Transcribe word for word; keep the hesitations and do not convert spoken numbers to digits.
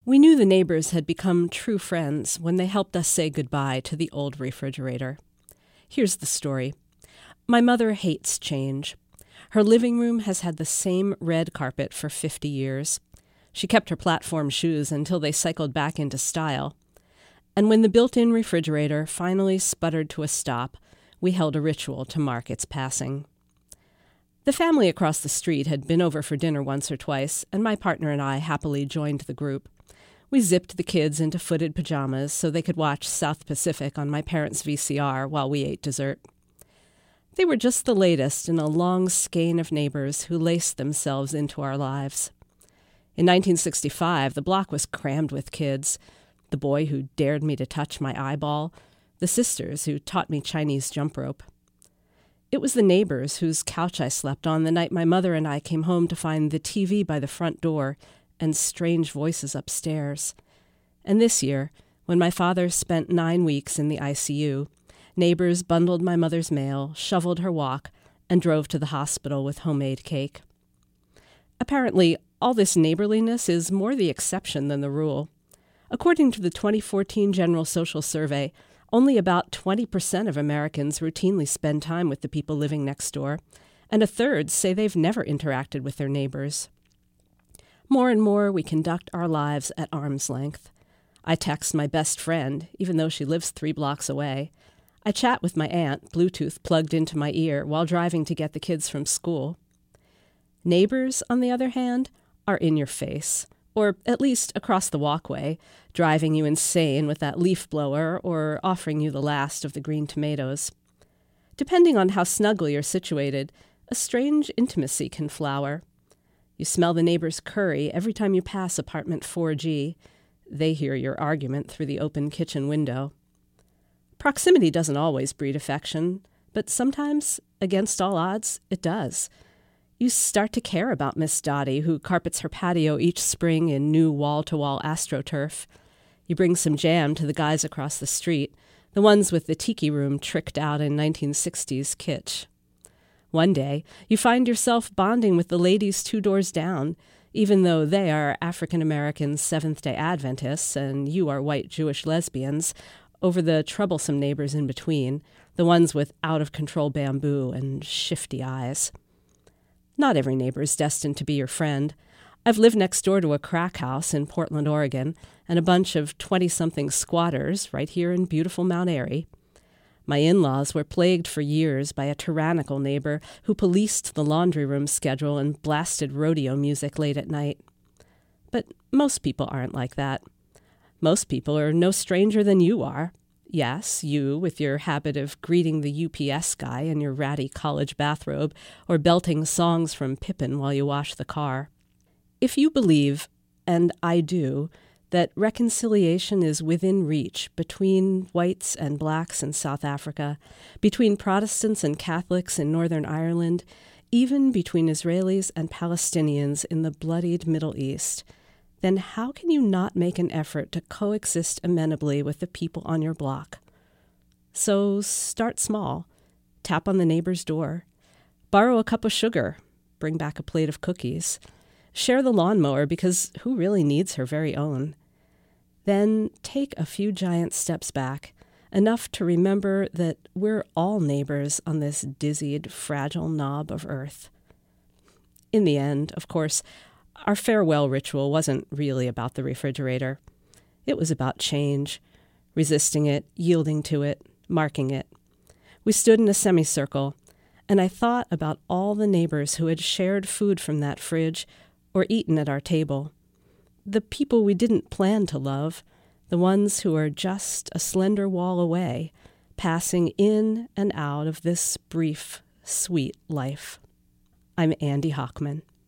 We knew the neighbors had become true friends when they helped us say goodbye to the old refrigerator. Here's the story. My mother hates change. Her living room has had the same red carpet for fifty years. She kept her platform shoes until they cycled back into style. And when the built-in refrigerator finally sputtered to a stop, we held a ritual to mark its passing. The family across the street had been over for dinner once or twice, and my partner and I happily joined the group. We zipped the kids into footed pajamas so they could watch South Pacific on my parents' V C R while we ate dessert. They were just the latest in a long skein of neighbors who laced themselves into our lives. In nineteen sixty-five, the block was crammed with kids. The boy who dared me to touch my eyeball, the sisters who taught me Chinese jump rope. It was the neighbors whose couch I slept on the night my mother and I came home to find the T V by the front door and strange voices upstairs. And this year, when my father spent nine weeks in the I C U, neighbors bundled my mother's mail, shoveled her walk, and drove to the hospital with homemade cake. Apparently, all this neighborliness is more the exception than the rule. According to the twenty fourteen General Social Survey, only about twenty percent of Americans routinely spend time with the people living next door, and a third say they've never interacted with their neighbors. More and more, we conduct our lives at arm's length. I text my best friend, even though she lives three blocks away. I chat with my aunt, Bluetooth plugged into my ear, while driving to get the kids from school. Neighbors, on the other hand, are in your face, or at least across the walkway, driving you insane with that leaf blower or offering you the last of the green tomatoes. Depending on how snugly you're situated, a strange intimacy can flower. You smell the neighbor's curry every time you pass apartment four G. They hear your argument through the open kitchen window. Proximity doesn't always breed affection, but sometimes, against all odds, it does. You start to care about Miss Dottie, who carpets her patio each spring in new wall-to-wall AstroTurf. You bring some jam to the guys across the street, the ones with the tiki room tricked out in nineteen sixties kitsch. One day, you find yourself bonding with the ladies two doors down, even though they are African-American Seventh-day Adventists and you are white Jewish lesbians, over the troublesome neighbors in between, the ones with out-of-control bamboo and shifty eyes. Not every neighbor is destined to be your friend. I've lived next door to a crack house in Portland, Oregon, and a bunch of twenty-something squatters right here in beautiful Mount Airy. My in-laws were plagued for years by a tyrannical neighbor who policed the laundry room schedule and blasted rodeo music late at night. But most people aren't like that. Most people are no stranger than you are. Yes, you, with your habit of greeting the U P S guy in your ratty college bathrobe or belting songs from Pippin while you wash the car. If you believe, and I do, that reconciliation is within reach between whites and blacks in South Africa, between Protestants and Catholics in Northern Ireland, even between Israelis and Palestinians in the bloodied Middle East, then how can you not make an effort to coexist amenably with the people on your block? So start small. Tap on the neighbor's door. Borrow a cup of sugar. Bring back a plate of cookies. Share the lawnmower because who really needs her very own? Then take a few giant steps back, enough to remember that we're all neighbors on this dizzied, fragile knob of earth. In the end, of course, our farewell ritual wasn't really about the refrigerator. It was about change, resisting it, yielding to it, marking it. We stood in a semicircle, and I thought about all the neighbors who had shared food from that fridge or eaten at our table. The people we didn't plan to love, the ones who are just a slender wall away, passing in and out of this brief, sweet life. I'm Andy Hockman.